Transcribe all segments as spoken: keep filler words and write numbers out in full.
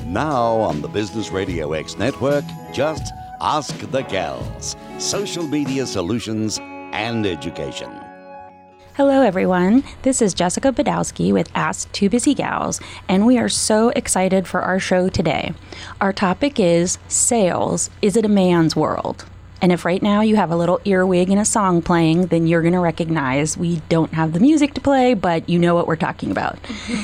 Now on the Business Radio X network, just Ask the Gals, social media solutions and education. Hello, everyone. This is Jessica Badowski with Ask Two Busy Gals, and we are so excited for our show today. Our topic is sales. Is it a man's world? And if right now you have a little earwig and a song playing, then you're going to recognize we don't have the music to play, but you know what we're talking about.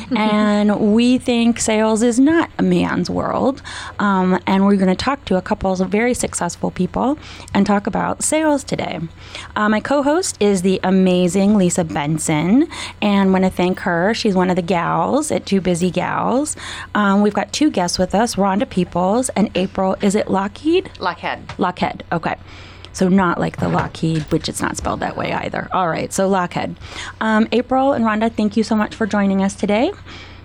And we think sales is not a man's world. Um, and we're going to talk to a couple of very successful people and talk about sales today. Uh, my co-host is the amazing Lisa Benson, and I want to thank her. She's one of the gals at Two Busy Gals. Um, we've got two guests with us, Rhonda Peoples and April, is it Lockheed? Lockhead. Lockhead, okay. So not like the Lockheed, which it's not spelled that way either. All right, so Lockhead. Um, April and Rhonda, thank you so much for joining us today.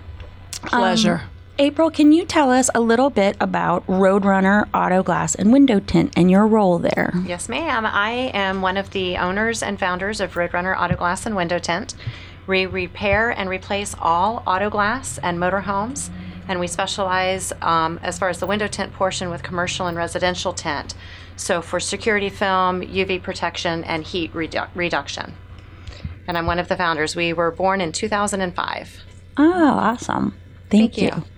Pleasure. Um, April, can you tell us a little bit about Roadrunner Auto Glass and Window Tint and your role there? Yes, ma'am. I am one of the owners and founders of Roadrunner Auto Glass and Window Tint. We repair and replace all auto glass and motorhomes, and we specialize um, as far as the window tint portion with commercial and residential tint. So for security film, U V protection, and heat redu- reduction. And I'm one of the founders. We were born in two thousand five. Oh, awesome. Thank, Thank you. you.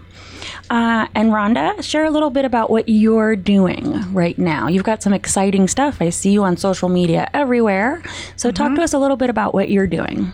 Uh, and Rhonda, share a little bit about what you're doing right now. You've got some exciting stuff. I see you on social media everywhere. So mm-hmm. talk to us a little bit about what you're doing.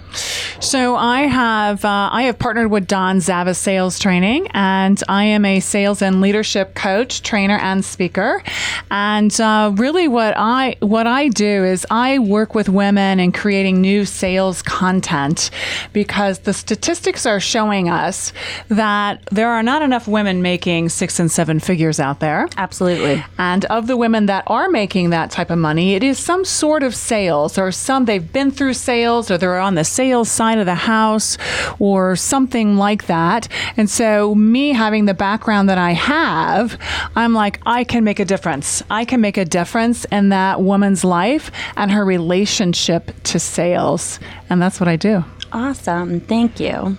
So I have uh, I have partnered with Don Zavis Sales Training, and I am a sales and leadership coach, trainer, and speaker. And uh, really, what I what I do is I work with women in creating new sales content, because the statistics are showing us that there are not enough women making six and seven figures out there. Absolutely. And of the women that are making that type of money, it is some sort of sales, or some they've been through sales, or they're on the sales side of the house, or something like that. And so me having the background that I have, I'm like, I can make a difference. I can make a difference in that woman's life and her relationship to sales. And that's what I do. Awesome. Thank you.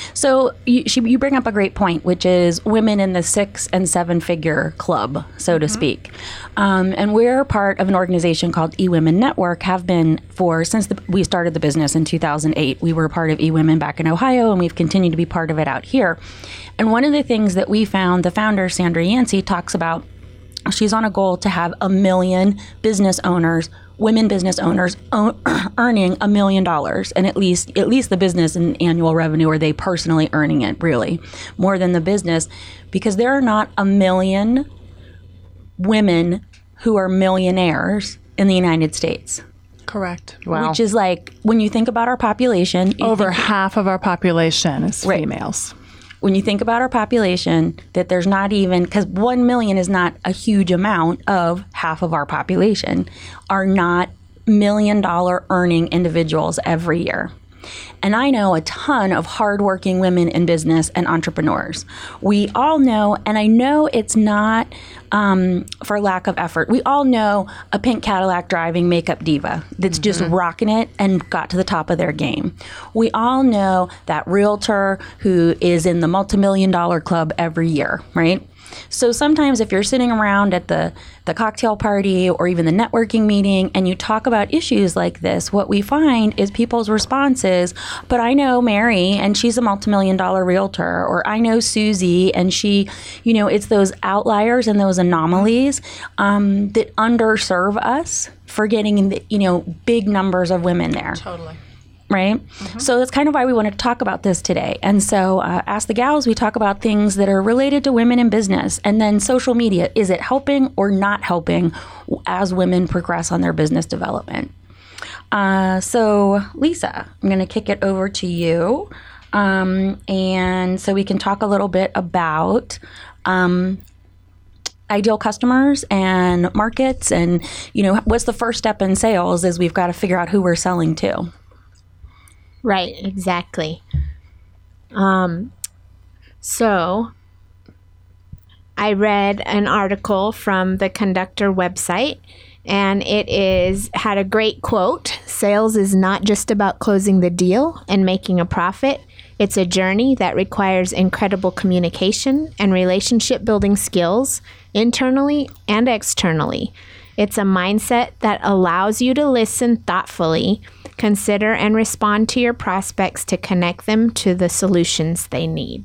So you, she, you bring up a great point, which is women in the six and seven figure club, so to mm-hmm. speak. Um, and we're part of an organization called eWomen Network, have been for since the, we started the business in two thousand eight. We were part of eWomen back in Ohio, and we've continued to be part of it out here. And one of the things that we found, the founder, Sandra Yancey, talks about, she's on a goal to have a million business owners, women business owners own, earning a million dollars, and at least at least the business and annual revenue, or they personally earning it, really more than the business, because there are not a million women who are millionaires in the United States. Correct. Wow. Which is like, when you think about our population, over half of our population is right. females. When you think about our population, that there's not even, because one million is not a huge amount of half of our population, are not million dollar earning individuals every year. And I know a ton of hardworking women in business and entrepreneurs. We all know, and I know it's not um, for lack of effort, we all know a pink Cadillac driving makeup diva that's mm-hmm. just rocking it and got to the top of their game. We all know that realtor who is in the multi-million dollar club every year, right? So sometimes if you're sitting around at the, the cocktail party or even the networking meeting and you talk about issues like this, what we find is people's responses, but I know Mary and she's a multi-million dollar realtor, or I know Susie and she, you know, it's those outliers and those anomalies um, that underserve us for getting, the, you know, big numbers of women there. Totally. Right? Mm-hmm. So that's kind of why we want to talk about this today. And so uh, Ask the Gals, we talk about things that are related to women in business. And then social media, is it helping or not helping as women progress on their business development? Uh, so Lisa, I'm going to kick it over to you. Um, and so we can talk a little bit about um, ideal customers and markets. And, you know, what's the first step in sales is we've got to figure out who we're selling to. Right, exactly. Um, so I read an article from the Conductor website, and it is had a great quote. Sales is not just about closing the deal and making a profit. It's a journey that requires incredible communication and relationship building skills internally and externally. It's a mindset that allows you to listen thoughtfully, consider and respond to your prospects to connect them to the solutions they need.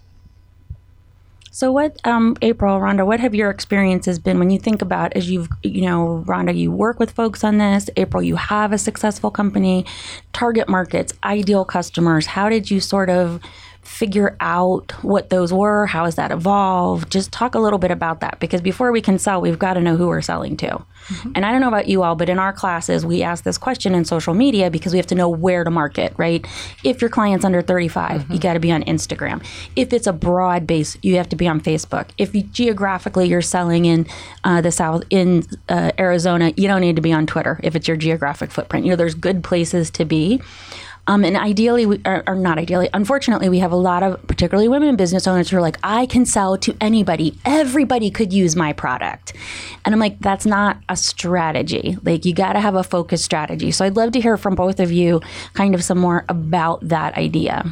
So what, um, April, Rhonda, what have your experiences been when you think about, as you've, you know, Rhonda, you work with folks on this, April, you have a successful company, target markets, ideal customers. How did you sort of figure out what those were? How has that evolved? Just talk a little bit about that, because before we can sell, we've got to know who we're selling to. Mm-hmm. And I don't know about you all, but in our classes, we ask this question in social media because we have to know where to market, right? If your client's under thirty-five, mm-hmm. you got to be on Instagram. If it's a broad base, you have to be on Facebook. If you, geographically you're selling in uh, the South, in uh, Arizona, you don't need to be on Twitter if it's your geographic footprint. You know, there's good places to be. Um, and ideally, we, or, or not ideally, unfortunately, we have a lot of particularly women business owners who are like, I can sell to anybody. Everybody could use my product. And I'm like, that's not a strategy. Like, you got to have a focused strategy. So I'd love to hear from both of you kind of some more about that idea.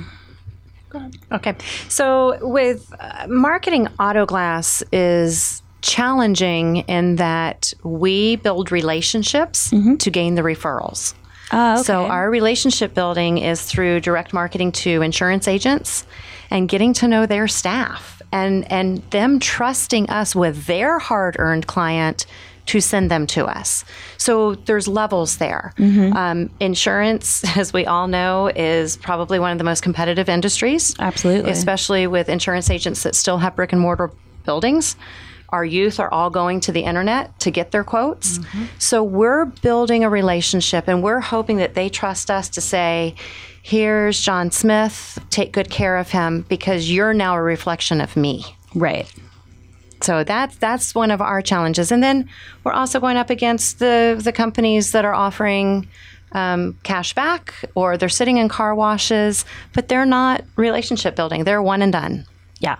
Okay. So with uh, marketing Auto Glass is challenging in that we build relationships mm-hmm. to gain the referrals. Oh, okay. So our relationship building is through direct marketing to insurance agents and getting to know their staff and, and them trusting us with their hard-earned client to send them to us. So there's levels there. Mm-hmm. Um, insurance, as we all know, is probably one of the most competitive industries. Absolutely. Especially with insurance agents that still have brick and mortar buildings. Our youth are all going to the internet to get their quotes. Mm-hmm. So we're building a relationship and we're hoping that they trust us to say, here's John Smith, take good care of him because you're now a reflection of me. Right. So that's that's one of our challenges. And then we're also going up against the, the companies that are offering um, cash back, or they're sitting in car washes, but they're not relationship building. They're one and done. Yeah.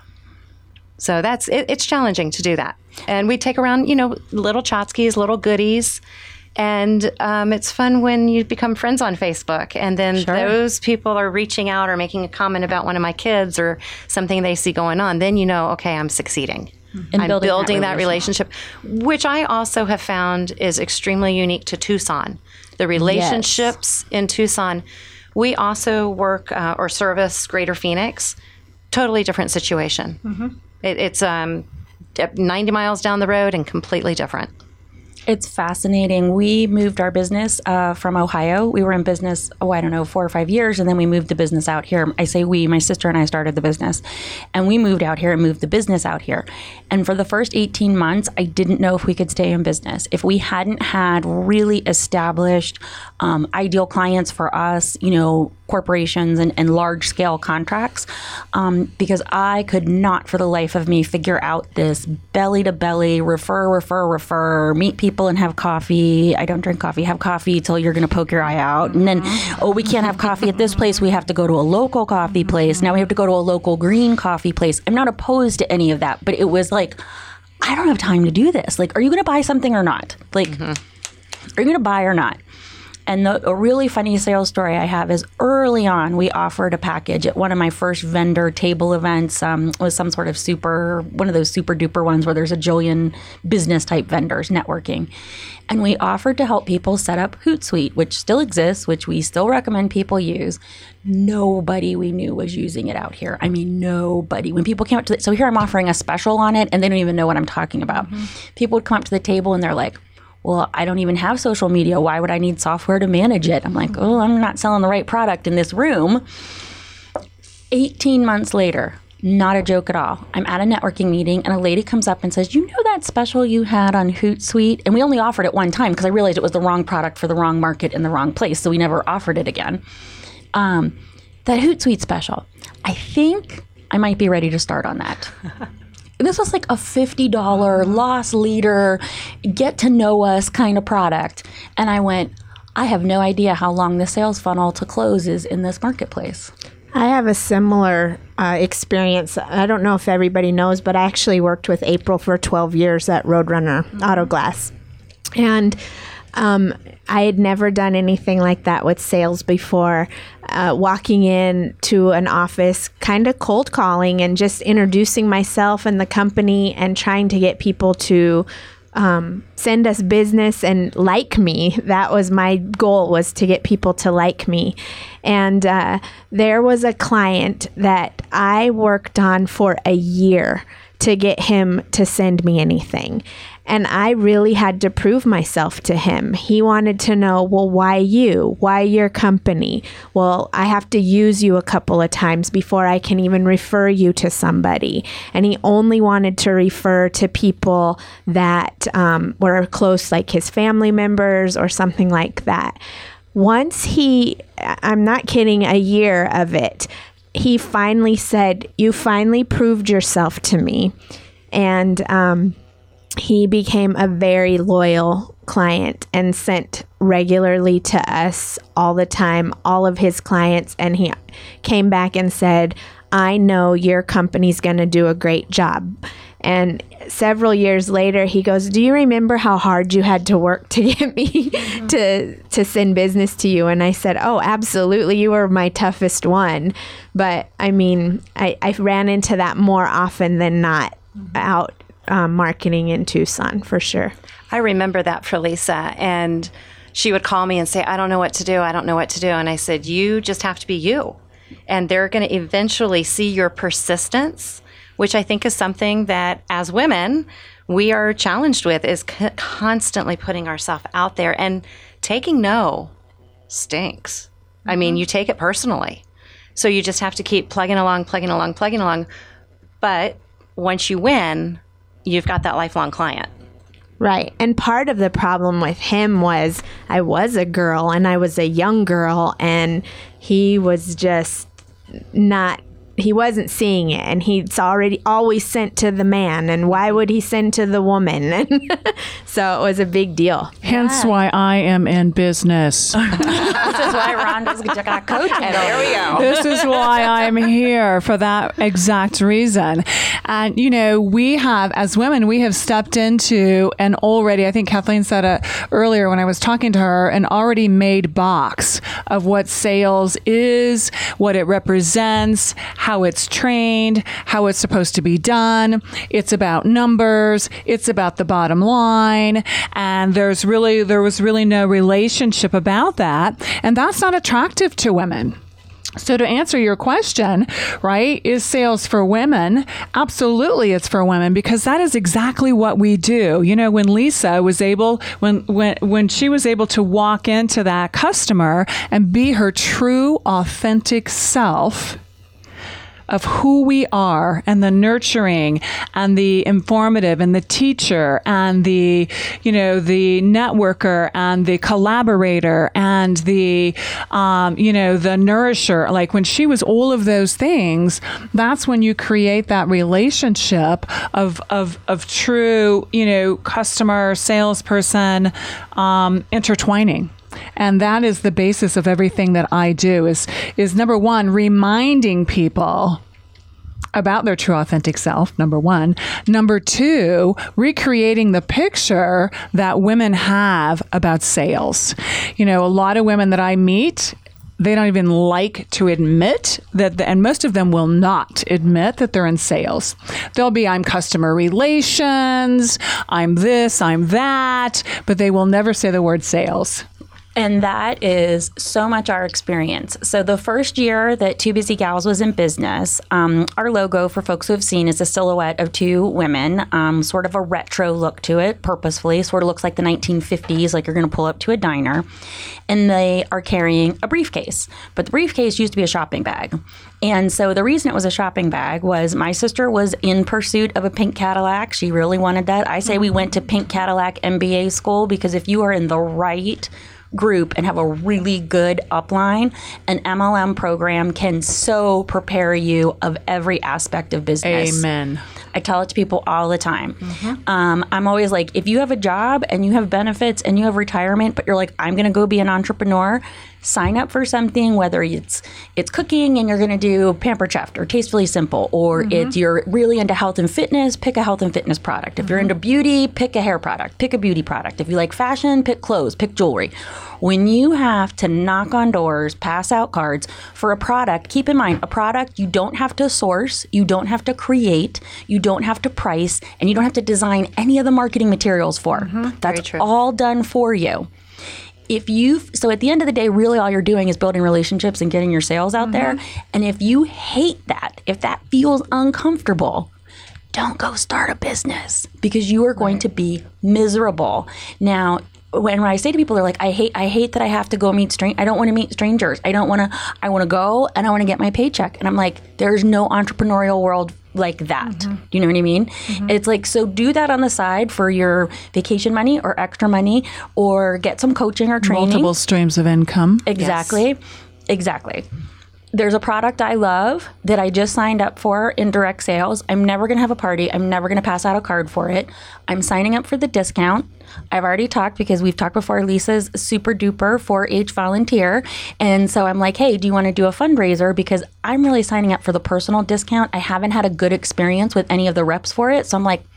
So that's it, it's challenging to do that. And we take around, you know, little tchotchkes, little goodies. And um, it's fun when you become friends on Facebook. And then Sure. those people are reaching out or making a comment about one of my kids or something they see going on. Then you know, okay, I'm succeeding. And I'm building building, that that relationship, which I also have found is extremely unique to Tucson. The relationships yes. in Tucson. We also work uh, or service Greater Phoenix. Totally different situation. Mm-hmm. It, it's um, ninety miles down the road and completely different. It's fascinating. We moved our business uh, from Ohio. We were in business, oh, I don't know, four or five years, and then we moved the business out here. I say we, my sister and I started the business. And we moved out here and moved the business out here. And for the first eighteen months, I didn't know if we could stay in business. If we hadn't had really established um, ideal clients for us, you know, corporations and, and large-scale contracts, um, because I could not for the life of me figure out this belly-to-belly, refer, refer, refer, meet people and have coffee. I don't drink coffee. Have coffee till you're going to poke your eye out. And then, oh, we can't have coffee at this place. We have to go to a local coffee place. Now we have to go to a local green coffee place. I'm not opposed to any of that, but it was like, I don't have time to do this. Like, are you going to buy something or not? Like, mm-hmm. are you going to buy or not? And the, a really funny sales story I have is early on, we offered a package at one of my first vendor table events. Um, it was some sort of super, one of those super duper ones where there's a jillion business type vendors networking. And we offered to help people set up Hootsuite, which still exists, which we still recommend people use. Nobody we knew was using it out here. I mean, nobody. When people came up to the, so here I'm offering a special on it and they don't even know what I'm talking about. Mm-hmm. People would come up to the table and they're like, well, I don't even have social media. Why would I need software to manage it? I'm like, oh, I'm not selling the right product in this room. eighteen months later, not a joke at all. I'm at a networking meeting and a lady comes up and says, you know that special you had on Hootsuite? And we only offered it one time because I realized it was the wrong product for the wrong market in the wrong place. So we never offered it again. Um, that Hootsuite special, I think I might be ready to start on that. This was like a fifty dollars loss leader, get to know us kind of product. And I went, I have no idea how long the sales funnel to close is in this marketplace. I have a similar uh, experience. I don't know if everybody knows, but I actually worked with April for twelve years at Roadrunner mm-hmm. Auto Glass. And um, I had never done anything like that with sales before. uh, walking in to an office, kind of cold calling and just introducing myself and the company and trying to get people to um, send us business and like me. That was my goal, was to get people to like me. And uh, there was a client that I worked on for a year to get him to send me anything. And I really had to prove myself to him. He wanted to know, well, why you? Why your company? Well, I have to use you a couple of times before I can even refer you to somebody. And he only wanted to refer to people that um, were close, like his family members or something like that. Once he, I'm not kidding, a year of it, he finally said, you finally proved yourself to me. And um, he became a very loyal client and sent regularly to us all the time, all of his clients. And he came back and said, I know your company's going to do a great job. And several years later, he goes, do you remember how hard you had to work to get me mm-hmm. to to send business to you? And I said, oh, absolutely. You were my toughest one. But I mean, I, I ran into that more often than not mm-hmm. out um, marketing in Tucson, for sure. I remember that for Lisa. And she would call me and say, I don't know what to do. I don't know what to do. And I said, you just have to be you. And they're going to eventually see your persistence, which I think is something that as women, we are challenged with, is c- constantly putting ourselves out there, and taking no stinks. Mm-hmm. I mean, you take it personally. So you just have to keep plugging along, plugging along, plugging along. But once you win, you've got that lifelong client. Right. And part of the problem with him was I was a girl and I was a young girl, and he was just not, he wasn't seeing it, and he's already always sent to the man, and why would he send to the woman? So it was a big deal. Hence yeah. why I am in business. This is why Rhonda's got coaching. There we go. This is why I'm here, for that exact reason. And, you know, we have, as women, we have stepped into an already, I think Kathleen said it earlier when I was talking to her, an already made box of what sales is, what it represents, how it's trained, how it's supposed to be done. It's about numbers. It's about the bottom line. And there's really, there was really no relationship about that. And that's not attractive to women. So to answer your question, right, is sales for women? Absolutely, it's for women, because that is exactly what we do. You know, when Lisa was able, when when when she was able to walk into that customer and be her true, authentic self, of who we are, and the nurturing and the informative and the teacher and the, you know, the networker and the collaborator and the, um, you know, the nourisher. Like when she was all of those things, that's when you create that relationship of, of, of true, you know, customer, salesperson, um, intertwining. And that is the basis of everything that I do, is, is number one, reminding people about their true authentic self, number one. Number two, recreating the picture that women have about sales. You know, a lot of women that I meet, they don't even like to admit that, the, and most of them will not admit that they're in sales. They'll be, I'm customer relations, I'm this, I'm that, but they will never say the word sales. And that is so much our experience. So the first year that Two Busy Gals was in business, um, our logo, for folks who have seen, is a silhouette of two women, um, sort of a retro look to it, purposefully. Sort of looks like the nineteen fifties, like you're going to pull up to a diner. And they are carrying a briefcase. But the briefcase used to be a shopping bag. And so the reason it was a shopping bag was my sister was in pursuit of a pink Cadillac. She really wanted that. I say we went to Pink Cadillac M B A school, because if you are in the right group and have a really good upline, an M L M program can so prepare you of every aspect of business. Amen. I tell it to people all the time. Mm-hmm. Um, I'm always like, if you have a job and you have benefits and you have retirement, but you're like, I'm going to go be an entrepreneur, sign up for something, whether it's it's cooking and you're going to do Pampered Chef or Tastefully Simple, or mm-hmm. it's you're really into health and fitness, pick a health and fitness product. If mm-hmm. you're into beauty, pick a hair product, pick a beauty product. If you like fashion, pick clothes, pick jewelry. When you have to knock on doors, pass out cards for a product, keep in mind, a product you don't have to source, you don't have to create, you don't have to price, and you don't have to design any of the marketing materials for. Mm-hmm. That's all done for you. If you so at the end of the day, really all you're doing is building relationships and getting your sales out mm-hmm. there. And if you hate that, if that feels uncomfortable, don't go start a business, because you are going right. to be miserable. Now, when, when I say to people, they're like, I hate I hate that I have to go meet strangers. I don't want to meet strangers. I don't want to, I want to go and I want to get my paycheck. And I'm like, there's no entrepreneurial world like that. Mm-hmm. Do you know what I mean? Mm-hmm. It's like, so do that on the side for your vacation money or extra money, or get some coaching or training. Multiple streams of income. Exactly. Yes. Exactly. There's a product I love that I just signed up for in direct sales. I'm never going to have a party. I'm never going to pass out a card for it. I'm signing up for the discount. I've already talked, because we've talked before, Lisa's super duper four H volunteer. And so I'm like, hey, do you want to do a fundraiser? Because I'm really signing up for the personal discount. I haven't had a good experience with any of the reps for it. So I'm like,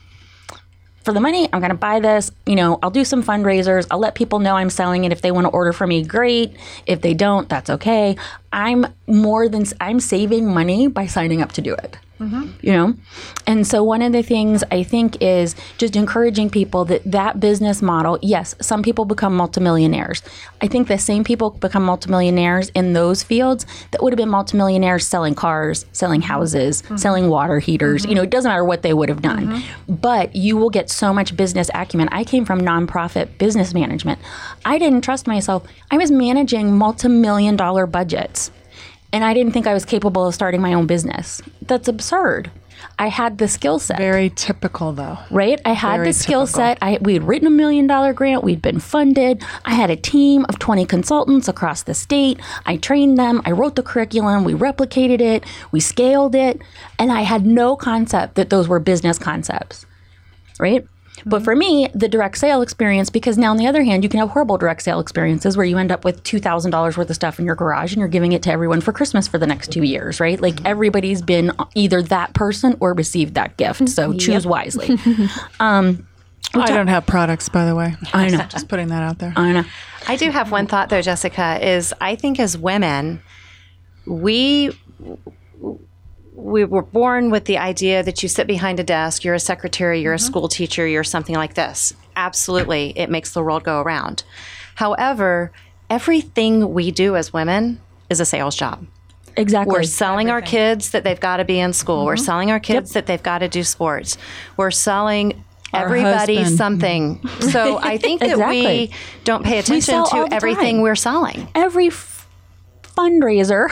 for the money, I'm going to buy this. You know, I'll do some fundraisers. I'll let people know I'm selling it. If they want to order from me, great. If they don't, that's okay. I'm more than, I'm saving money by signing up to do it. Mm-hmm. You know? And so one of the things I think is just encouraging people that that business model, yes, some people become multimillionaires. I think the same people become multimillionaires in those fields that would have been multimillionaires selling cars, selling houses, mm-hmm. selling water heaters. Mm-hmm. You know, it doesn't matter what they would have done. Mm-hmm. But you will get so much business acumen. I came from nonprofit business management. I didn't trust myself. I was managing multi-million dollar budgets. And I didn't think I was capable of starting my own business. That's absurd. I had the skill set. Very typical, though. Right? I had Very the skill typical. set. I, we had written a million dollar grant. We'd been funded. I had a team of twenty consultants across the state. I trained them. I wrote the curriculum. We replicated it. We scaled it. And I had no concept that those were business concepts. Right? But for me, the direct sale experience, because now on the other hand, you can have horrible direct sale experiences where you end up with two thousand dollars worth of stuff in your garage and you're giving it to everyone for Christmas for the next two years, right? Like everybody's been either that person or received that gift. So choose yep. wisely. um, I don't have products, by the way. I know. Just putting that out there. I know. I do have one thought, though, Jessica, is I think as women, we... we were born with the idea that you sit behind a desk, you're a secretary, you're mm-hmm. a school teacher, you're something like this. Absolutely, it makes the world go around. However, everything we do as women is a sales job. Exactly. We're selling Everything. our kids that they've got to be in school. Mm-hmm. We're selling our kids yep. that they've got to do sports. We're selling our everybody husband. something. So I think that exactly. we don't pay attention to everything time. we're selling. Every f- fundraiser.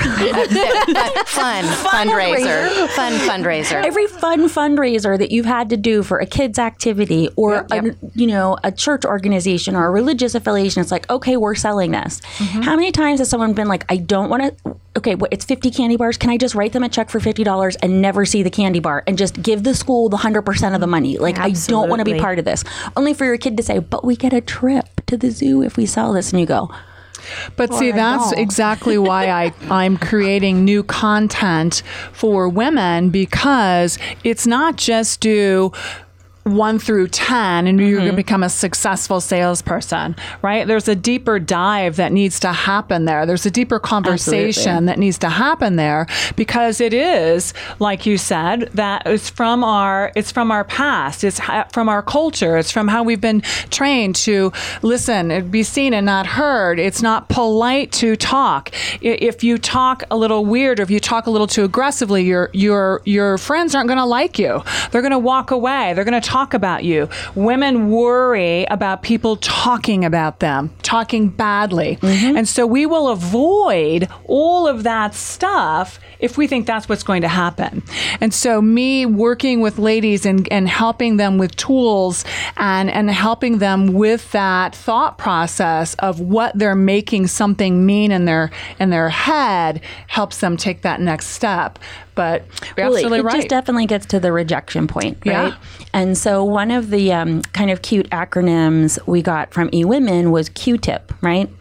fun fundraiser. Fun fundraiser. Every fun fundraiser that you've had to do for a kid's activity or yep, a, yep. you know, a church organization or a religious affiliation, it's like, okay, we're selling this. Mm-hmm. How many times has someone been like, I don't want to, okay, what, it's fifty candy bars. Can I just write them a check for fifty dollars and never see the candy bar and just give the school the one hundred percent of the money? Like, Absolutely. I don't want to be part of this. Only for your kid to say, but we get a trip to the zoo if we sell this. And you go, But or see, I that's don't. exactly why I, I'm creating new content for women, because it's not just do one through ten and you're mm-hmm. going to become a successful salesperson, right? There's a deeper dive that needs to happen there. There's a deeper conversation Absolutely. that needs to happen there, because it is, like you said, that it's from our, it's from our past. It's ha- from our culture. It's from how we've been trained to listen, be seen and not heard. It's not polite to talk. If you talk a little weird, or if you talk a little too aggressively, your, your, your friends aren't going to like you. They're going to walk away. They're going to talk about you. Women worry about people talking about them, talking badly. Mm-hmm. And so we will avoid all of that stuff if we think that's what's going to happen. And so me working with ladies and, and helping them with tools and, and helping them with that thought process of what they're making something mean in their in their head helps them take that next step. But you're well, absolutely it right. just definitely gets to the rejection point, right? Yeah. And so one of the um, kind of cute acronyms we got from eWomen was Q-tip, right?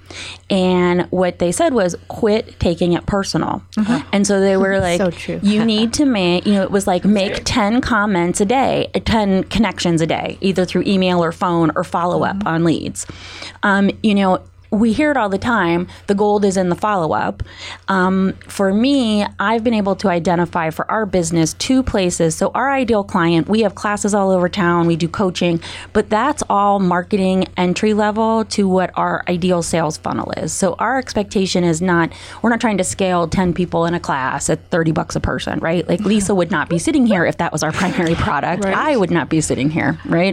And what they said was, quit taking it personal. Mm-hmm. And so they were like, So true. you need to make, you know, it was like make ten comments a day, ten connections a day, either through email or phone or follow up mm-hmm. on leads. Um, you know, we hear it all the time. The gold is in the follow-up. Um, for me, I've been able to identify for our business two places. So our ideal client, we have classes all over town. We do coaching, but that's all marketing entry level to what our ideal sales funnel is. So our expectation is not, we're not trying to scale ten people in a class at thirty bucks a person, right? Like Lisa would not be sitting here if that was our primary product. Right. I would not be sitting here, right?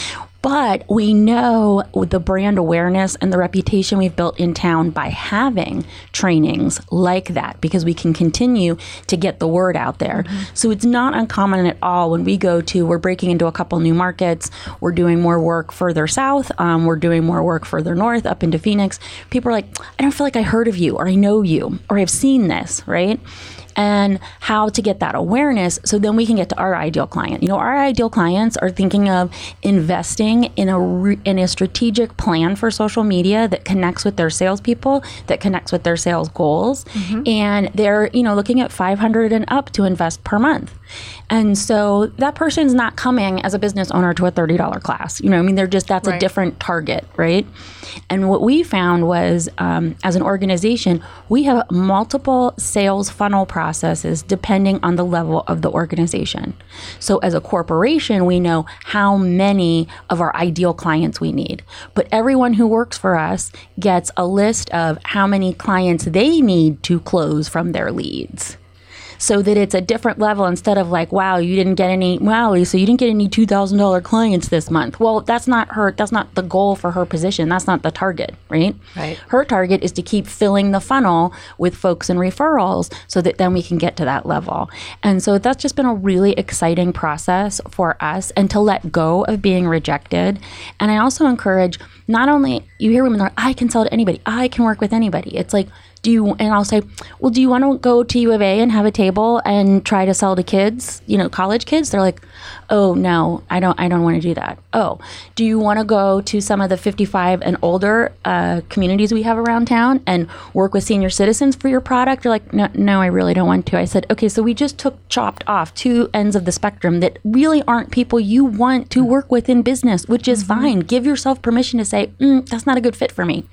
But we know with the brand awareness and the reputation we've built in town by having trainings like that, because we can continue to get the word out there. Mm-hmm. So it's not uncommon at all when we go to, we're breaking into a couple new markets, we're doing more work further south, um, we're doing more work further north up into Phoenix. People are like, I don't feel like I heard of you, or I know you, or I've seen this, right? And how to get that awareness so then we can get to our ideal client. You know, our ideal clients are thinking of investing in a re- in a strategic plan for social media that connects with their salespeople, that connects with their sales goals. Mm-hmm. And they're, you know, looking at five hundred and up to invest per month. And so that person's not coming as a business owner to a thirty dollars class. You know, I mean, they're just, that's right. a different target, right? And what we found was, um, as an organization, we have multiple sales funnel processes depending on the level of the organization. So as a corporation, we know how many of our ideal clients we need. But everyone who works for us gets a list of how many clients they need to close from their leads. So that it's a different level instead of like, wow, you didn't get any, wow, Lisa, you didn't get any two thousand dollars clients this month. Well, that's not her, that's not the goal for her position. That's not the target, right? Right. Her target is to keep filling the funnel with folks and referrals so that then we can get to that level. And so that's just been a really exciting process for us, and to let go of being rejected. And I also encourage, not only, you hear women like, I can sell to anybody, I can work with anybody. It's like, do you, and I'll say, well, do you want to go to U of A and have a table and try to sell to kids, you know, college kids? They're like, oh, no, I don't, I don't want to do that. Oh, do you want to go to some of the fifty-five and older uh, communities we have around town and work with senior citizens for your product? They're like, no, no, I really don't want to. I said, okay, so we just took, chopped off two ends of the spectrum that really aren't people you want to work with in business, which is mm-hmm. fine. Give yourself permission to say, mm, that's not a good fit for me.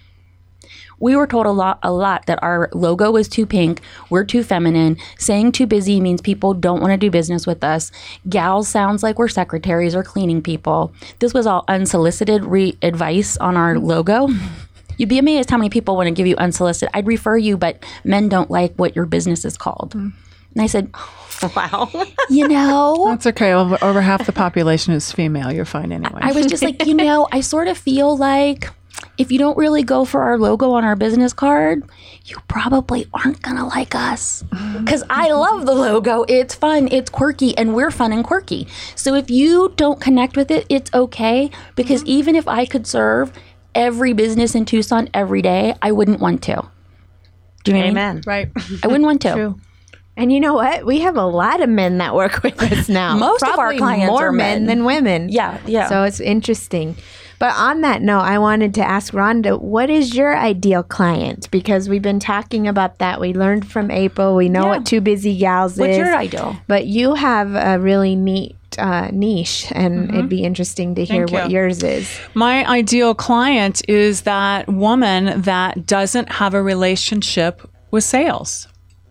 We were told a lot, a lot that our logo was too pink, we're too feminine, saying too busy means people don't want to do business with us, gals sounds like we're secretaries or cleaning people. This was all unsolicited re- advice on our logo. You'd be amazed how many people want to give you unsolicited. I'd refer you, but men don't like what your business is called. Mm. And I said, wow. You know? That's okay. Over, over half the population is female. You're fine anyway. I was just like, you know, I sort of feel like if you don't really go for our logo on our business card, you probably aren't going to like us. Because I love the logo. It's fun. It's quirky. And we're fun and quirky. So if you don't connect with it, it's okay. Because mm-hmm. even if I could serve every business in Tucson every day, I wouldn't want to. Do you know Amen. What I mean? Right. I wouldn't want to. True. And you know what? We have a lot of men that work with us now. Most Probably of our clients more are men. men than women. Yeah, yeah. So it's interesting. But on that note, I wanted to ask Rhonda, what is your ideal client? Because we've been talking about that. We learned from April. We know Yeah. what Two Busy Gals What's is. your ideal? But you have a really neat uh, niche, and it'd be interesting to hear Thank what you. yours is. My ideal client is that woman that doesn't have a relationship with sales.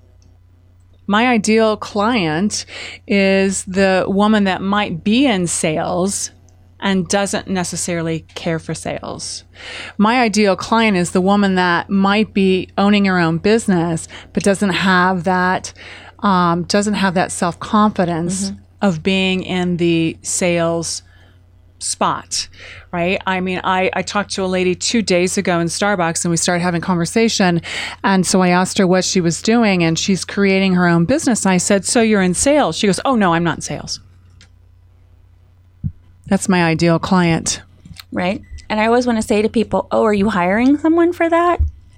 My ideal client is the woman that might be in sales and doesn't necessarily care for sales. My ideal client is the woman that might be owning her own business, but doesn't have that um, doesn't have that self-confidence mm-hmm. of being in the sales spot, right? I mean, I, I talked to a lady two days ago in Starbucks, and we started having conversation. And so I asked her what she was doing, and she's creating her own business. And I said, so you're in sales? She goes, oh, no, I'm not in sales. That's my ideal client. Right. And I always want to say to people, oh, are you hiring someone for that?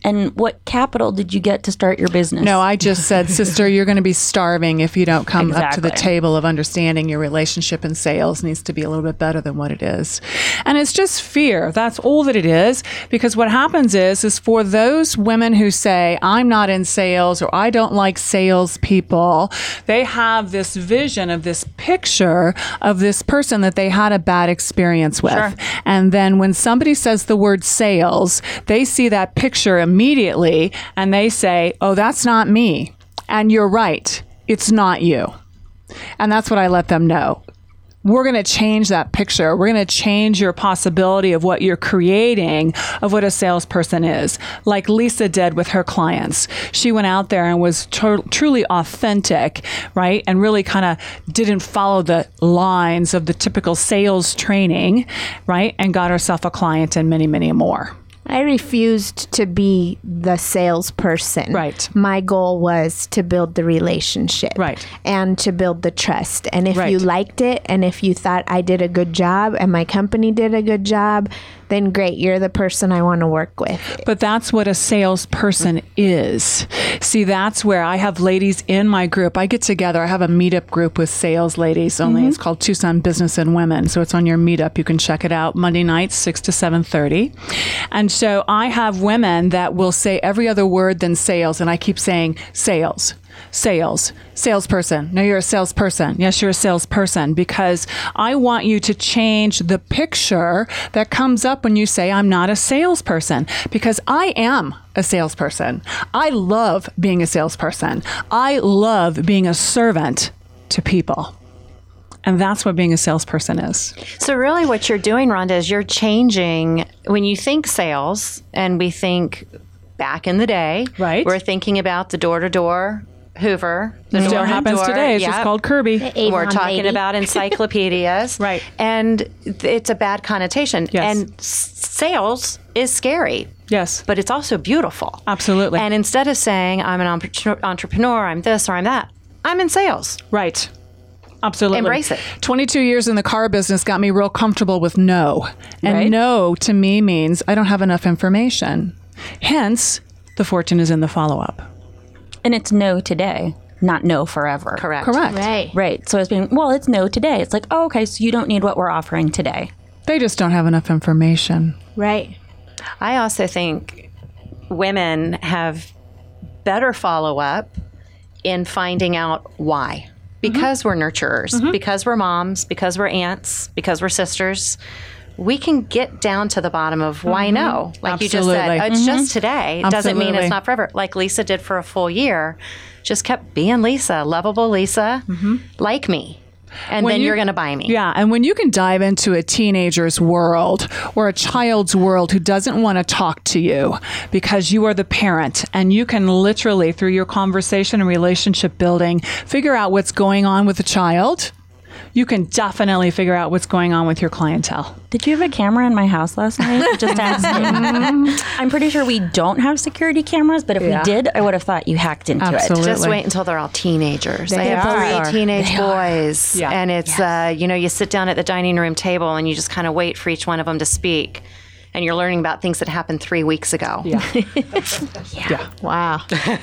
And what capital did you get to start your business? No, I just said, sister, you're going to be starving if you don't come up to the Exactly. table of understanding your relationship and sales needs to be a little bit better than what it is. And it's just fear. That's all that it is. Because what happens is, is for those women who say, I'm not in sales or I don't like sales people, they have this vision of this picture of this person that they had a bad experience with. Sure. And then when somebody says the word sales, they see that picture immediately and they say, oh, that's not me. And you're right. It's not you. And that's what I let them know. We're going to change that picture. We're going to change your possibility of what you're creating of what a salesperson is, like Lisa did with her clients. She went out there and was tr- truly authentic, right? And really kind of didn't follow the lines of the typical sales training, right? And got herself a client and many, many more. I refused to be the salesperson. Right. My goal was to build the relationship. Right. And to build the trust. And if Right. you liked it and if you thought I did a good job and my company did a good job, then great, you're the person I want to work with. But that's what a salesperson is. See, that's where I have ladies in my group. I get together. I have a meetup group with sales ladies only. Mm-hmm. It's called Tucson Business and Women. So it's on your meetup. You can check it out Monday nights, six to seven thirty. And so I have women that will say every other word than sales. And I keep saying sales. Sales, salesperson. No, you're a salesperson. Yes, you're a salesperson, because I want you to change the picture that comes up when you say, I'm not a salesperson, because I am a salesperson. I love being a salesperson. I love being a servant to people. And that's what being a salesperson is. So really what you're doing, Rhonda, is you're changing, when you think sales and we think back in the day, Right. we're thinking about the door-to-door Hoover. The Still door to happens door. today. It's just Yep. called Kirby. Avon We're talking lady. about encyclopedias. Right. And it's a bad connotation. Yes. And s- sales is scary, Yes, but it's also beautiful. absolutely. And instead of saying, I'm an entre- entrepreneur, I'm this or I'm that, I'm in sales. Right. Absolutely. Embrace it. twenty-two years in the car business got me real comfortable with no. And Right. no to me means I don't have enough information. Hence, the fortune is in the follow-up. And it's no today, not no forever. Correct. Correct. Right. Right. So it's being, well, it's no today. It's like, oh, okay, so you don't need what we're offering today. They just don't have enough information. Right. I also think women have better follow-up in finding out why. Because we're nurturers, because we're moms, because we're aunts, because we're sisters, we can get down to the bottom of why no. Like you just said, Absolutely. it's just today. It doesn't mean Absolutely. it's not forever. Like Lisa did for a full year, just kept being Lisa, lovable Lisa, like me. And When then you- you're going to buy me. Yeah, and when you can dive into a teenager's world or a child's world who doesn't want to talk to you because you are the parent, and you can literally, through your conversation and relationship building, figure out what's going on with the child, you can definitely figure out what's going on with your clientele. Did you have a camera in my house last night? Just asking. I'm pretty sure we don't have security cameras, but if Yeah. we did, I would have thought you hacked into Absolutely. Just wait until they're all teenagers. They I have are. three teenage They boys. Yeah. And it's, uh, you know, you sit down at the dining room table and you just kind of wait for each one of them to speak. And you're learning about things that happened three weeks ago. Yeah. Yeah. Wow.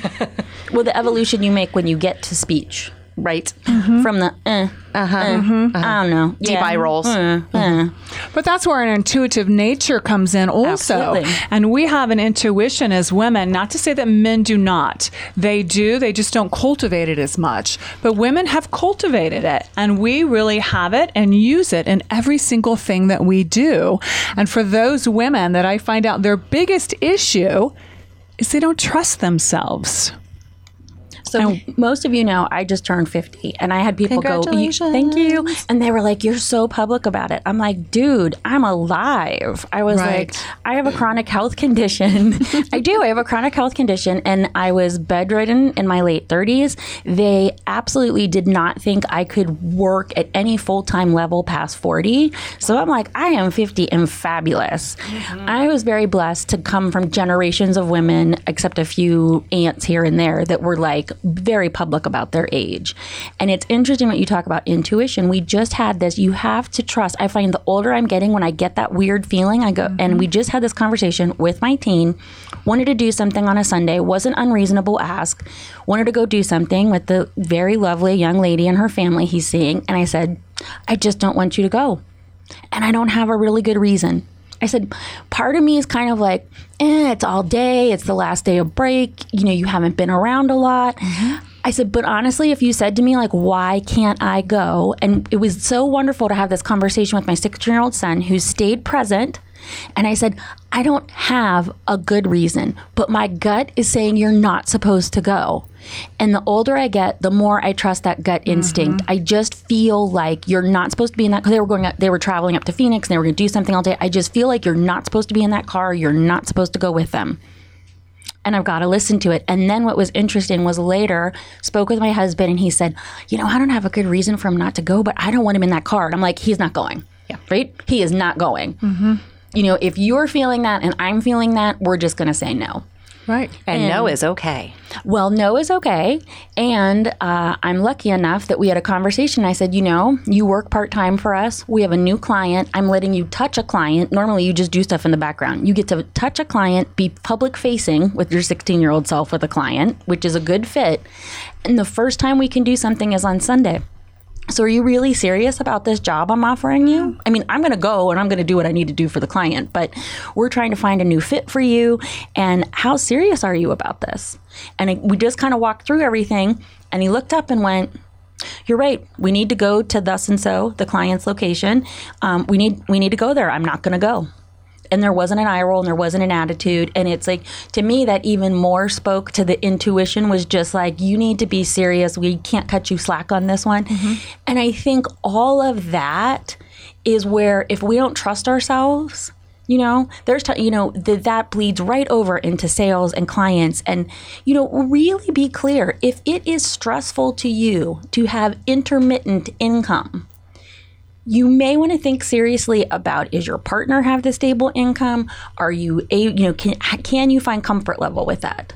Well, the evolution you make when you get to speech. Right. From the, uh, uh-huh, uh, I don't know. Deep eye rolls. Uh, uh. But that's where an intuitive nature comes in also. Absolutely. And we have an intuition as women, not to say that men do not. They do, they just don't cultivate it as much. But women have cultivated it, and we really have it and use it in every single thing that we do. And for those women that I find out their biggest issue is they don't trust themselves. So most of you know I just turned fifty, and I had people go, "You- thank you. And they were like, you're so public about it. I'm like, dude, I'm alive. I was Right. like, I have a chronic health condition. I do. I have a chronic health condition, and I was bedridden in my late thirties. They absolutely did not think I could work at any full-time level past forty. So I'm like, I am fifty and fabulous. I was very blessed to come from generations of women, except a few aunts here and there, that were like very public about their age. And it's interesting what you talk about intuition. We just had this, you have to trust. I find the older I'm getting, when I get that weird feeling, I go, mm-hmm. and we just had this conversation with my teen, wanted to do something on a Sunday, wasn't unreasonable ask, wanted to go do something with the very lovely young lady and her family he's seeing. And I said, I just don't want you to go. And I don't have a really good reason. I said, part of me is kind of like, eh, it's all day. It's the last day of break. You know, you haven't been around a lot. Mm-hmm. I said, but honestly, if you said to me, like, why can't I go? And it was so wonderful to have this conversation with my sixteen-year-old son who stayed present. And I said, I don't have a good reason, but my gut is saying you're not supposed to go. And the older I get, the more I trust that gut instinct. Mm-hmm. I just feel like you're not supposed to be in that, because they were going up, they were traveling up to Phoenix and they were going to do something all day. I just feel like you're not supposed to be in that car. You're not supposed to go with them. And I've got to listen to it. And then what was interesting was later, spoke with my husband and he said, you know, I don't have a good reason for him not to go, but I don't want him in that car. And I'm like, he's not going. Yeah. Right? He is not going. Mm-hmm. You know, if you're feeling that and I'm feeling that, we're just going to say no. Right. And, and no is okay. Well, no is okay. And uh, I'm lucky enough that we had a conversation. I said, you know, you work part-time for us. We have a new client. I'm letting you touch a client. Normally, you just do stuff in the background. You get to touch a client, be public-facing with your sixteen-year-old self with a client, which is a good fit. And the first time we can do something is on Sunday. So are you really serious about this job I'm offering you? I mean, I'm going to go and I'm going to do what I need to do for the client, but we're trying to find a new fit for you. And how serious are you about this? And we just kind of walked through everything. And he looked up and went, you're right. We need to go to thus and so, the client's location. Um, we need we need to go there. I'm not going to go. And there wasn't an eye roll and there wasn't an attitude. And it's like, to me, that even more spoke to the intuition, was just like, you need to be serious. We can't cut you slack on this one. Mm-hmm. And I think all of that is where, if we don't trust ourselves, you know, there's, t- you know, th- that bleeds right over into sales and clients. And, you know, really be clear. If it is stressful to you to have intermittent income, you may want to think seriously about, is your partner have the stable income? Are you, a, you know, can, can you find comfort level with that?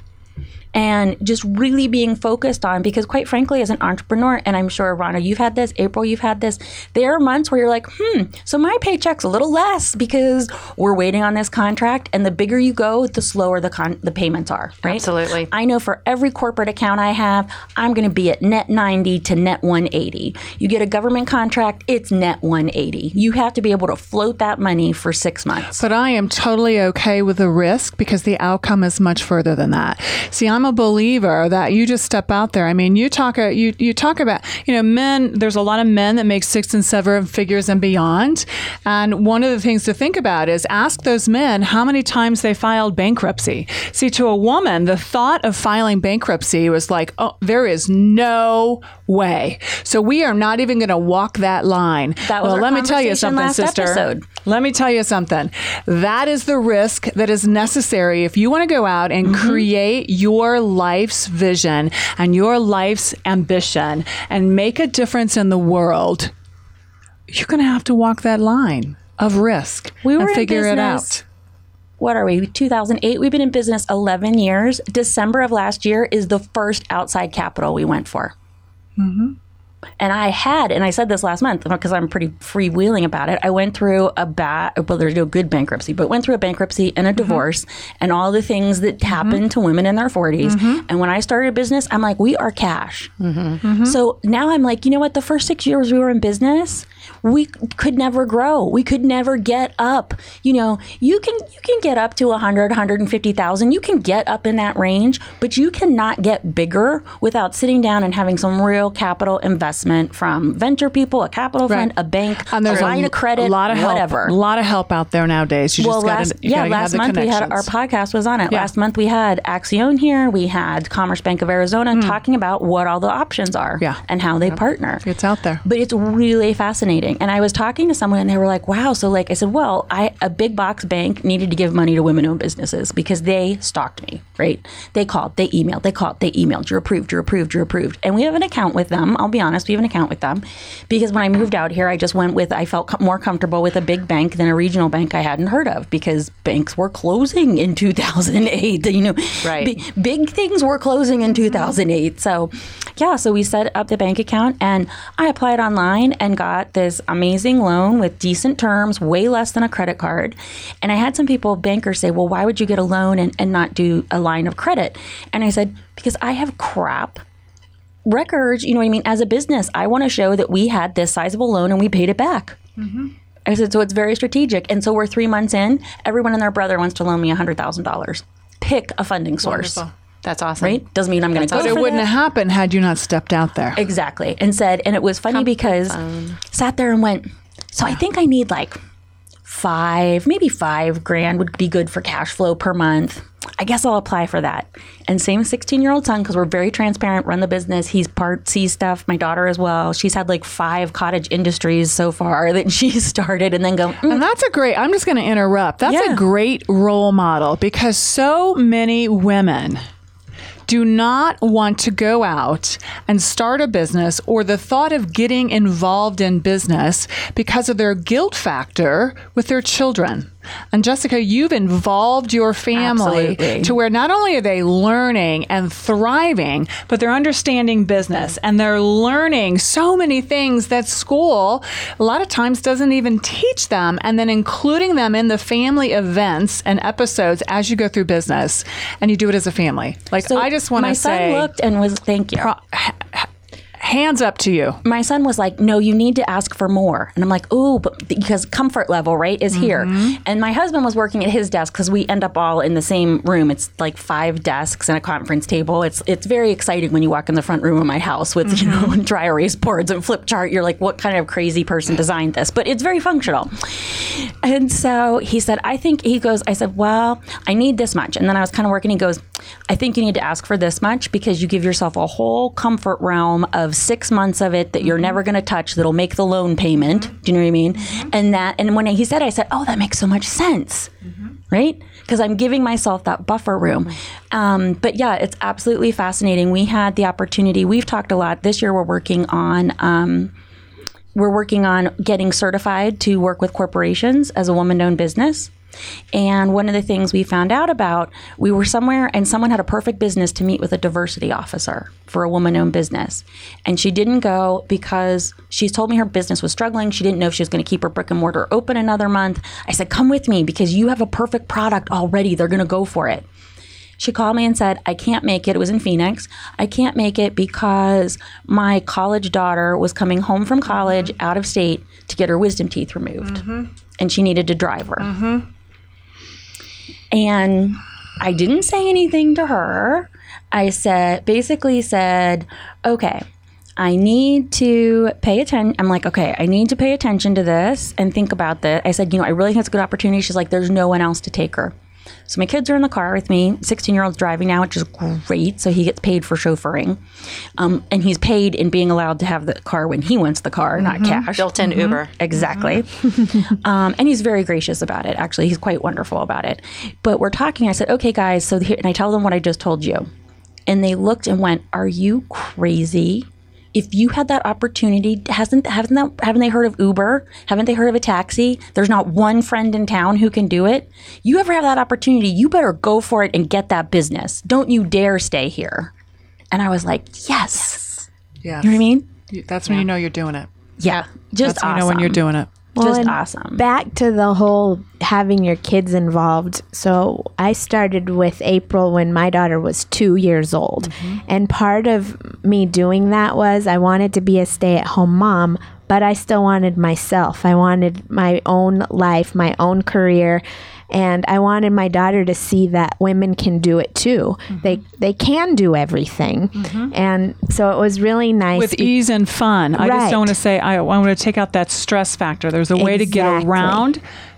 And just really being focused on, because quite frankly, as an entrepreneur, and I'm sure, Rana, you've had this, April, you've had this, there are months where you're like, hmm, so my paycheck's a little less because we're waiting on this contract. And the bigger you go, the slower the con- the payments are, right? Absolutely. I know for every corporate account I have, I'm going to be at net ninety to net one eighty. You get a government contract, it's net one eighty. You have to be able to float that money for six months. But I am totally okay with the risk, because the outcome is much further than that. See, I'm a believer that you just step out there. I mean, you talk you you talk about, you know, men, there's a lot of men that make six and seven figures and beyond. And one of the things to think about is ask those men how many times they filed bankruptcy. See, to a woman, the thought of filing bankruptcy was like, oh, there is no way. So we are not even going to walk that line. That was well, our let me tell you something, last sister. Episode. Let me tell you something. That is the risk that is necessary if you want to go out and mm-hmm. create your life's vision and your life's ambition and make a difference in the world. You're going to have to walk that line of risk we were and figure in it business, out. What are we, two thousand eight? We've been in business eleven years. December of last year is the first outside capital we went for. Mm-hmm. And I had, and I said this last month because I'm pretty freewheeling about it. I went through a bad, well, there's no good bankruptcy, but went through a bankruptcy and a divorce mm-hmm. and all the things that mm-hmm. happen to women in their forties. Mm-hmm. And when I started a business, I'm like, we are cash. Mm-hmm. Mm-hmm. So now I'm like, you know what? The first six years we were in business, we could never grow. We could never get up. You know, you can you can get up to one hundred, one hundred fifty thousand. You can get up in that range, but you cannot get bigger without sitting down and having some real capital investment from venture people, a capital right. fund, a bank, and there's a line a, of credit, a lot of whatever. Help, a lot of help out there nowadays. You well, just last, gotta, you yeah, gotta last have month we had our connections. podcast was on it. Yeah. Last month we had Axion here. We had Commerce Bank of Arizona mm. talking about what all the options are yeah. and how they yep. partner. It's out there. But it's really fascinating. fascinating. And I was talking to someone and they were like, wow. So like I said, well, I a big box bank needed to give money to women-owned businesses because they stalked me, right? They called, they emailed, they called, they emailed, you're approved, you're approved, you're approved. And we have an account with them. I'll be honest, we have an account with them because when I moved out here, I just went with, I felt co- more comfortable with a big bank than a regional bank I hadn't heard of because banks were closing in two thousand eight. You know, right. b- big things were closing in two thousand eight. So yeah, so we set up the bank account and I applied online and got this amazing loan with decent terms, way less than a credit card. And I had some people, bankers, say, well, why would you get a loan and, and not do a line of credit? And I said, because I have crap records, you know what I mean? As a business, I want to show that we had this sizable loan and we paid it back. Mm-hmm. I said, so it's very strategic. And so we're three months in, everyone and their brother wants to loan me one hundred thousand dollars. Pick a funding source. Wonderful. That's awesome. Right? Doesn't mean I'm going to go But it for wouldn't that. have happened had you not stepped out there. Exactly. And said, and it was funny Comfort because zone. sat there and went, so I think I need like five, maybe five grand would be good for cash flow per month. I guess I'll apply for that. And same sixteen-year-old son, because we're very transparent, run the business. He's part C stuff. My daughter as well. She's had like five cottage industries so far that she started and then go, mm, And that's a great, I'm just going to interrupt. That's Yeah. a great role model because so many women do not want to go out and start a business or the thought of getting involved in business because of their guilt factor with their children. And Jessica, you've involved your family Absolutely. to where not only are they learning and thriving, but they're understanding business and they're learning so many things that school a lot of times doesn't even teach them, and then including them in the family events and episodes as you go through business and you do it as a family. Like, so I just want my to son say, looked and was, thank you. hands up to you. My son was like, no, you need to ask for more. And I'm like, ooh, but because comfort level, right, is here. And my husband was working at his desk because we end up all in the same room. It's like five desks and a conference table. It's it's very exciting when you walk in the front room of my house with, you know, dry erase boards and flip chart. You're like, what kind of crazy person designed this? But it's very functional. And so he said, I think, he goes, I said, well, I need this much. And then I was kind of working. He goes, I think you need to ask for this much because you give yourself a whole comfort realm of six months of it that you're never going to touch that'll make the loan payment. Do you know what I mean? And that, and when he said, I said, oh, that makes so much sense. Right? Because I'm giving myself that buffer room. Um, but yeah, it's absolutely fascinating. We had the opportunity, we've talked a lot. This year we're working on, um, we're working on getting certified to work with corporations as a woman-owned business. And one of the things we found out about, we were somewhere and someone had a perfect business to meet with a diversity officer for a woman-owned business. And she didn't go because she's told me her business was struggling. She didn't know if she was going to keep her brick and mortar open another month. I said, come with me because you have a perfect product already. They're going to go for it. She called me and said, I can't make it. It was in Phoenix. I can't make it because my college daughter was coming home from college out of state to get her wisdom teeth removed. Mm-hmm. And she needed to drive her. Mm-hmm. And I didn't say anything to her. I said, basically said, okay, I need to pay attention. I'm like, okay, I need to pay attention to this and think about this. I said, you know, I really think it's a good opportunity. She's like, there's no one else to take her. So my kids are in the car with me. sixteen-year-old's driving now, which is great. So he gets paid for chauffeuring. Um, and he's paid in being allowed to have the car when he wants the car, mm-hmm. not cash. Built-in mm-hmm. Uber. Exactly. Mm-hmm. um, and he's very gracious about it. Actually, he's quite wonderful about it. But we're talking. I said, okay, guys. So here, and I tell them what I just told you. And they looked and went, are you crazy? If you had that opportunity, hasn't haven't that, haven't they heard of Uber? Haven't they heard of a taxi? There's not one friend in town who can do it. You ever have that opportunity, you better go for it and get that business. Don't you dare stay here. And I was like, yes. Yes. You know what I mean? That's when yeah. you know you're doing it. Yeah. Just That's when awesome. you know when you're doing it. Well, Just and awesome. Back to the whole having your kids involved. So I started with April when my daughter was two years old. Mm-hmm. And part of me doing that was I wanted to be a stay-at-home mom, but I still wanted myself. I wanted my own life, my own career. And I wanted my daughter to see that women can do it too. Mm-hmm. They they can do everything. Mm-hmm. And so it was really nice. With be- ease and fun. I right. just don't want to say, I, I want to take out that stress factor. There's a way exactly. to get around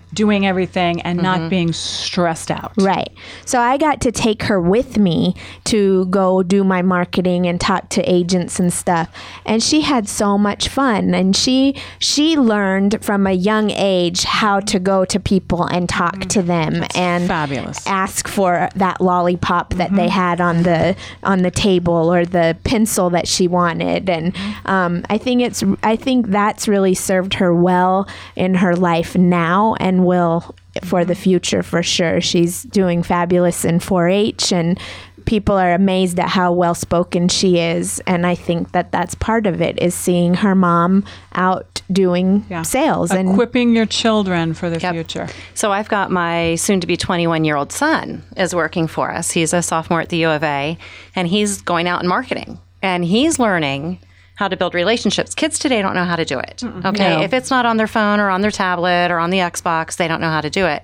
doing everything and mm-hmm. not being stressed out. Right. So I got to take her with me to go do my marketing and talk to agents and stuff. And she had so much fun. And she she learned from a young age how to go to people and talk mm-hmm. to them That's and fabulous. Ask for that lollipop that mm-hmm. they had on the on the table or the pencil that she wanted. And um, I think it's I think that's really served her well in her life now and will for the future for sure. She's doing fabulous in four H and people are amazed at how well spoken she is, and I think that that's part of it is seeing her mom out doing yeah. sales and equipping your children for the yep. future. So I've got my soon to be twenty-one year old son is working for us. He's a sophomore at the U of A and he's going out in marketing and he's learning how to build relationships. Kids today don't know how to do it. Okay. No. If it's not on their phone or on their tablet or on the Xbox, they don't know how to do it.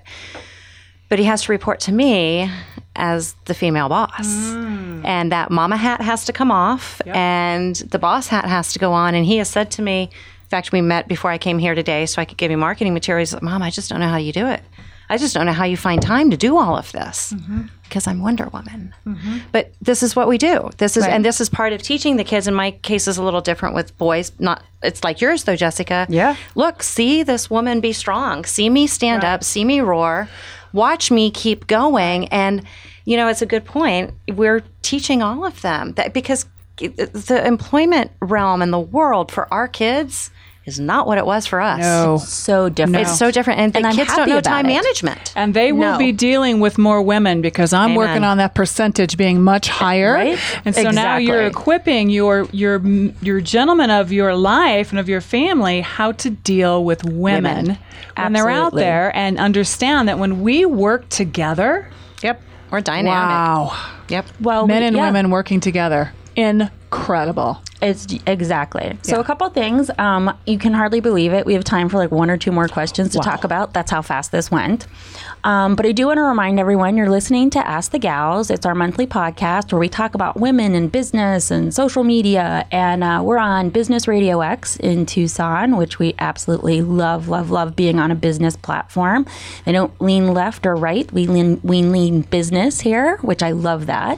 But he has to report to me as the female boss. Mm. And that mama hat has to come off yep. and the boss hat has to go on. And he has said to me, in fact, we met before I came here today so I could give you marketing materials. He's like, Mom, I just don't know how you do it. I just don't know how you find time to do all of this mm-hmm. because I'm Wonder Woman. Mm-hmm. But this is what we do. This is, right. and this is part of teaching the kids. In my case is a little different with boys. Not, it's like yours though, Jessica. Yeah. Look, see this woman be strong. See me stand right. up. See me roar. Watch me keep going. And, you know, it's a good point. We're teaching all of them that because the employment realm in the world for our kids is not what it was for us. No. It's so different. No. It's so different. And, and the I'm kids don't know time it. management. And they will no. be dealing with more women because I'm Amen. working on that percentage being much higher. Right? And so exactly. now you're equipping your your your gentlemen of your life and of your family how to deal with women, women. when they're out there and understand that when we work together. Yep. We're dynamic. Wow. Yep. Well, men we, and yeah. women working together. Incredible. It's exactly. So yeah. a couple things. Um, you can hardly believe it. We have time for like one or two more questions to wow. talk about. That's how fast this went. Um, but I do want to remind everyone you're listening to Ask the Gals. It's our monthly podcast where we talk about women and business and social media. And uh, we're on Business Radio X in Tucson, which we absolutely love, love, love being on a business platform. They don't lean left or right. We lean, we lean business here, which I love that.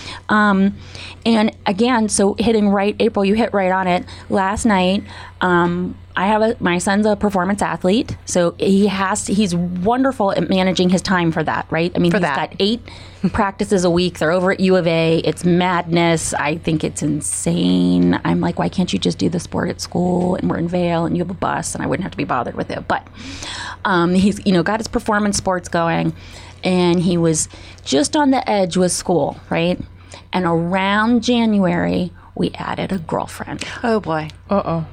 Um, and again, so hitting right, April, you hit right on it. Last night, um, I have a, my son's a performance athlete, so he has to, he's wonderful at managing his time for that, right? I mean, for he's that. got eight practices a week. They're over at U of A. It's madness. I think it's insane. I'm like, why can't you just do the sport at school? And we're in Vail, and you have a bus, and I wouldn't have to be bothered with it. But um, he's, you know, got his performance sports going, and he was just on the edge with school, right? And around January, we added a girlfriend. Oh, boy. Uh-oh.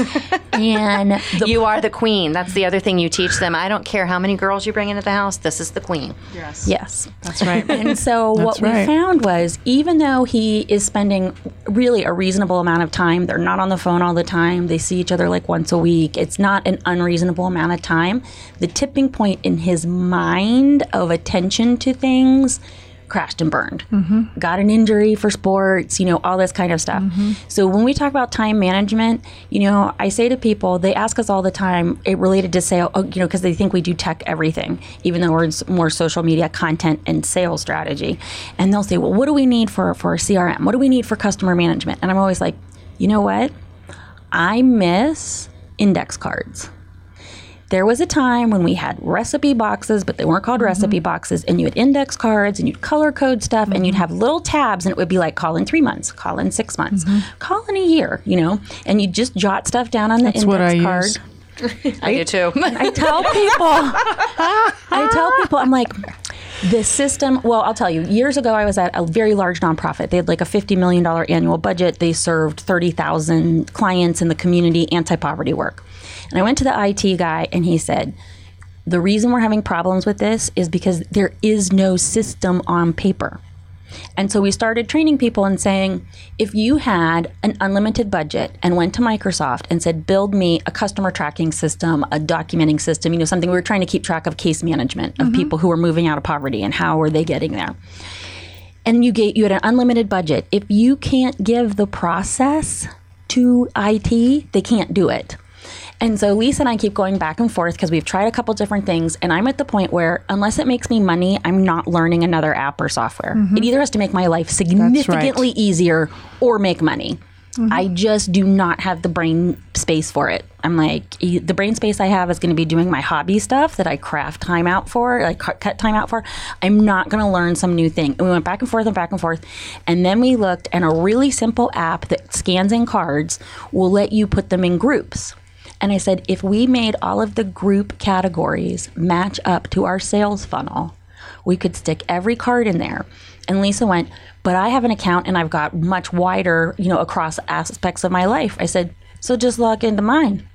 And the you are the queen. That's the other thing you teach them. I don't care how many girls you bring into the house. This is the queen. Yes. Yes. That's right. And so what right. we found was even though he is spending really a reasonable amount of time, they're not on the phone all the time. They see each other like once a week. It's not an unreasonable amount of time. The tipping point in his mind of attention to things crashed and burned. Mm-hmm. Got an injury for sports, you know, all this kind of stuff. Mm-hmm. So when we talk about time management, you know, I say to people, they ask us all the time, it related to sale, oh, you know, because they think we do tech everything, even though we're more social media content and sales strategy. And they'll say, well, what do we need for, for C R M? What do we need for customer management? And I'm always like, you know what? I miss index cards. There was a time when we had recipe boxes, but they weren't called mm-hmm. recipe boxes, and you had index cards, and you'd color code stuff, mm-hmm. and you'd have little tabs, and it would be like, call in three months, call in six months, mm-hmm. call in a year, you know, and you'd just jot stuff down on the That's index what I card. Use. I do too. I tell people, I tell people, I'm like, the system, well, I'll tell you, years ago, I was at a very large nonprofit. They had like a fifty million dollars annual budget. They served thirty thousand clients in the community, anti-poverty work. And I went to the I T guy, and he said, the reason we're having problems with this is because there is no system on paper. And so we started training people and saying, if you had an unlimited budget and went to Microsoft and said, build me a customer tracking system, a documenting system, you know, something, we were trying to keep track of case management of mm-hmm. people who were moving out of poverty and how are they getting there. And you get, you had an unlimited budget. If you can't give the process to I T, they can't do it. And so Lisa and I keep going back and forth because we've tried a couple different things. And I'm at the point where unless it makes me money, I'm not learning another app or software. Mm-hmm. It either has to make my life significantly right. easier or make money. Mm-hmm. I just do not have the brain space for it. I'm like, the brain space I have is going to be doing my hobby stuff that I craft time out for, like cut time out for. I'm not going to learn some new thing. And we went back and forth and back and forth. And then we looked, and a really simple app that scans in cards will let you put them in groups. And I said, if we made all of the group categories match up to our sales funnel, we could stick every card in there. And Lisa went, but I have an account and I've got much wider, you know, across aspects of my life. I said, so just log into mine.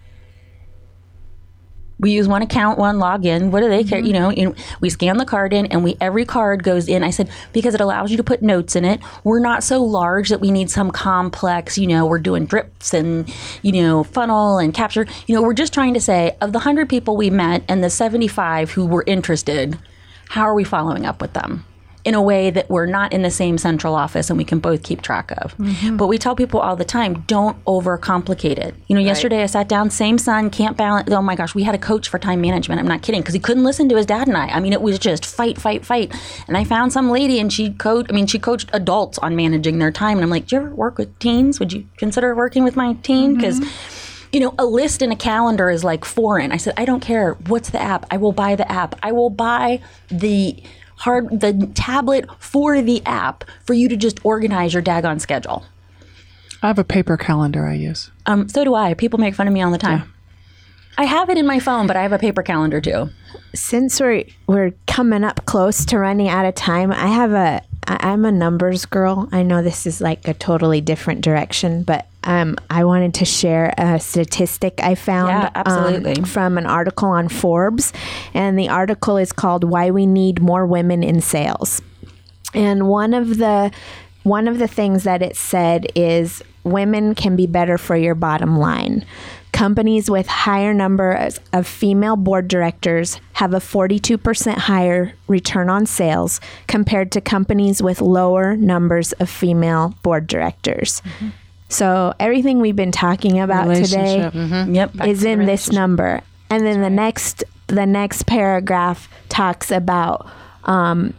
We use one account, one login. What do they care? Mm-hmm. You know, you know, we scan the card in and we every card goes in. I said, because it allows you to put notes in it. We're not so large that we need some complex, you know, we're doing drips and, you know, funnel and capture. You know, we're just trying to say, of the one hundred people we met and the seventy-five who were interested, how are we following up with them? In a way that we're not in the same central office and we can both keep track of. Mm-hmm. But we tell people all the time, don't overcomplicate it. You know, right. yesterday I sat down, same son, can't balance. Oh my gosh, we had a coach for time management. I'm not kidding, because he couldn't listen to his dad and I. I mean, it was just fight, fight, fight. And I found some lady and she coached, I mean, she coached adults on managing their time. And I'm like, do you ever work with teens? Would you consider working with my teen? Because mm-hmm. you know, a list in a calendar is like foreign. I said, I don't care. What's the app? I will buy the app. I will buy the hard the tablet for the app for you to just organize your daggone schedule. I have a paper calendar I use. Um, so do I. People make fun of me all the time. Yeah. I have it in my phone, but I have a paper calendar too. Since we're we're coming up close to running out of time, I have a I'm a numbers girl. I know this is like a totally different direction, but um, I wanted to share a statistic I found yeah, absolutely. Um, from an article on Forbes. And the article is called Why We Need More Women in Sales. And one of the one of the things that it said is women can be better for your bottom line. Companies with higher numbers of female board directors have a forty-two percent higher return on sales compared to companies with lower numbers of female board directors. Mm-hmm. So everything we've been talking about today mm-hmm. yep, is in this number. And then the next the next paragraph talks about um,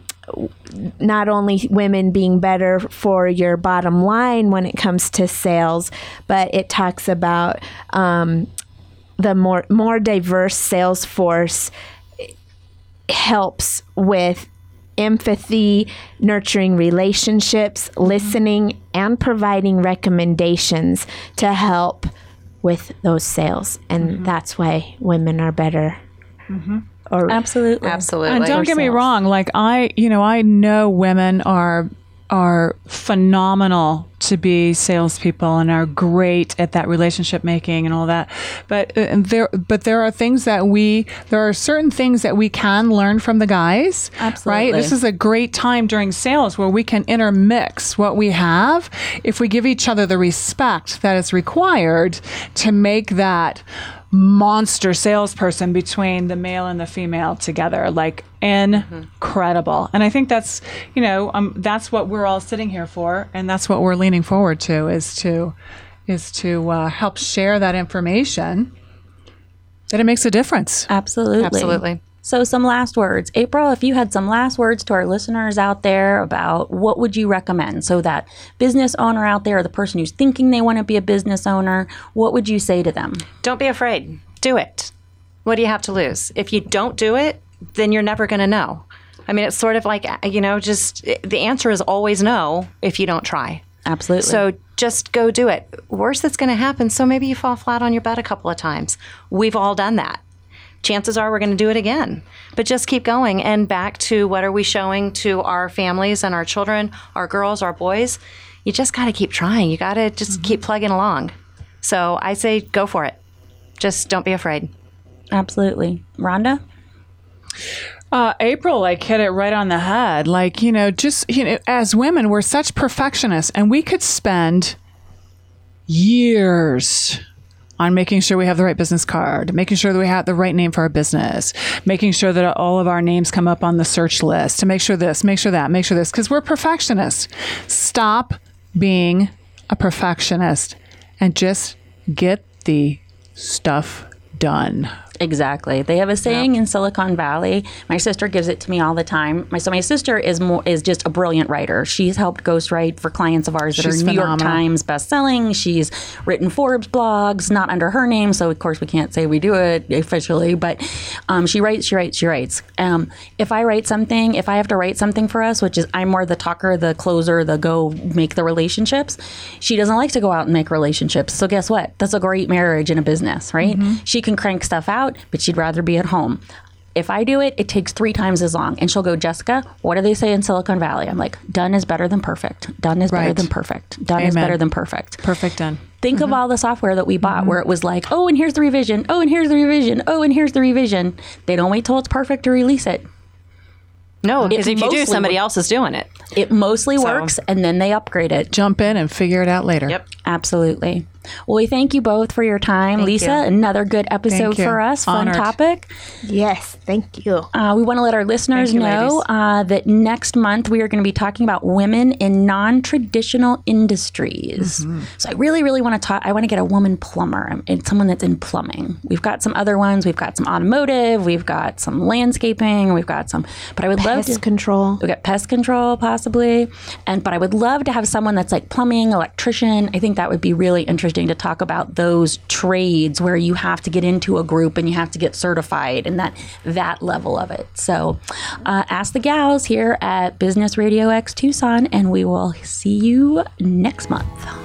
not only women being better for your bottom line when it comes to sales, but it talks about um, the more more diverse sales force helps with empathy, nurturing relationships, mm-hmm. listening, and providing recommendations to help with those sales. And mm-hmm. that's why women are better. Mm-hmm. Or absolutely, absolutely. And don't get me wrong. Like I, you know, I know women are are phenomenal to be salespeople and are great at that relationship making and all that. But uh, there, but there are things that we, there are certain things that we can learn from the guys. Absolutely. Right. This is a great time during sales where we can intermix what we have if we give each other the respect that is required to make that monster salesperson between the male and the female together, like incredible. Mm-hmm. And I think that's, you know, um, that's what we're all sitting here for, and that's what we're leaning forward to is to is to uh, help share that information that it makes a difference. Absolutely, absolutely. So some last words. April, if you had some last words to our listeners out there about what would you recommend? So that business owner out there, or the person who's thinking they want to be a business owner, what would you say to them? Don't be afraid. Do it. What do you have to lose? If you don't do it, then you're never going to know. I mean, it's sort of like, you know, just the answer is always no if you don't try. Absolutely. So just go do it. Worst that's going to happen, so maybe you fall flat on your butt a couple of times. We've all done that. Chances are we're going to do it again. But just keep going. And back to what are we showing to our families and our children, our girls, our boys? You just got to keep trying. You got to just mm-hmm. keep plugging along. So I say go for it. Just don't be afraid. Absolutely. Rhonda? Uh, April, like, hit it right on the head. Like, you know, just, you know, as women, we're such perfectionists, and we could spend years on making sure we have the right business card, making sure that we have the right name for our business, making sure that all of our names come up on the search list, to make sure this, make sure that, make sure this, because we're perfectionists. Stop being a perfectionist and just get the stuff done. Exactly. They have a saying in Silicon Valley. My sister gives it to me all the time. My so my sister is more is just a brilliant writer. She's helped ghostwrite for clients of ours that She's are New York phenomenal. Times bestselling. She's written Forbes blogs, not under her name, so of course we can't say we do it officially. But um, she writes, she writes, she writes. Um, if I write something, if I have to write something for us, which is I'm more the talker, the closer, the go make the relationships. She doesn't like to go out and make relationships. So guess what? That's a great marriage in a business, right? Mm-hmm. She can crank stuff out, but she'd rather be at home. If I do it, it takes three times as long. And she'll go, Jessica, what do they say in Silicon Valley? I'm like, done is better than perfect. Done is better Right. than perfect. Done is Amen. better than perfect. Perfect done. Think Mm-hmm. of all the software that we bought where it was like, oh, and here's the revision. Oh, and here's the revision. Oh, and here's the revision. They don't wait till it's perfect to release it. No, because if you do, mostly somebody works. else is doing it. It mostly So- works, and then they upgrade it. Jump in and figure it out later. Yep. Absolutely. Well, we thank you both for your time. Thank Lisa, you. another good episode Thank you. for us. Fun Honored. topic. Yes, thank you. Uh, we want to let our listeners Thank you, know ladies. uh, that next month we are going to be talking about women in non-traditional industries. Mm-hmm. So I really, really want to talk. I want to get a woman plumber and someone that's in plumbing. We've got some other ones. We've got some automotive. We've got some landscaping. We've got some. But I would love Pest to. control. We got pest control possibly, and but I would love to have someone that's like plumbing, electrician. I think that would be really interesting to talk about those trades where you have to get into a group and you have to get certified and that that level of it. So, uh, ask the gals here at Business Radio X Tucson, and we will see you next month.